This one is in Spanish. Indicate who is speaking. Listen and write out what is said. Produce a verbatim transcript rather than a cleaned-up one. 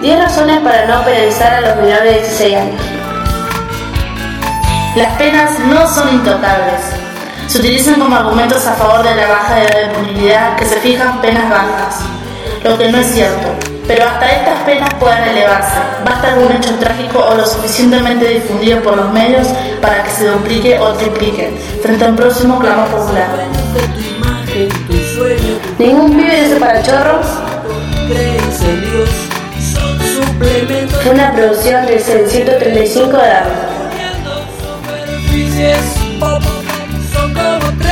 Speaker 1: diez razones para no penalizar a los menores de dieciséis años.
Speaker 2: Las penas no son intocables. Se utilizan como argumentos a favor de la baja edad de punibilidad que se fijan penas bajas, lo que no es cierto. Pero hasta estas penas pueden elevarse. Basta algún hecho trágico o lo suficientemente difundido por los medios para que se duplique o triplique frente a un próximo clamor popular.
Speaker 1: Ningún pibe de ese parachorros. Fue una producción del ciento treinta y cinco de Darwin.